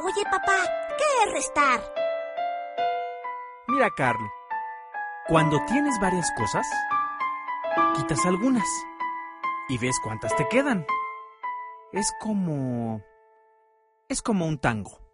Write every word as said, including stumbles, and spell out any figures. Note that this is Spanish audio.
Oye, papá, ¿qué es restar? Mira, Carl, cuando tienes varias cosas, quitas algunas y ves cuántas te quedan. Es como... es como un tango.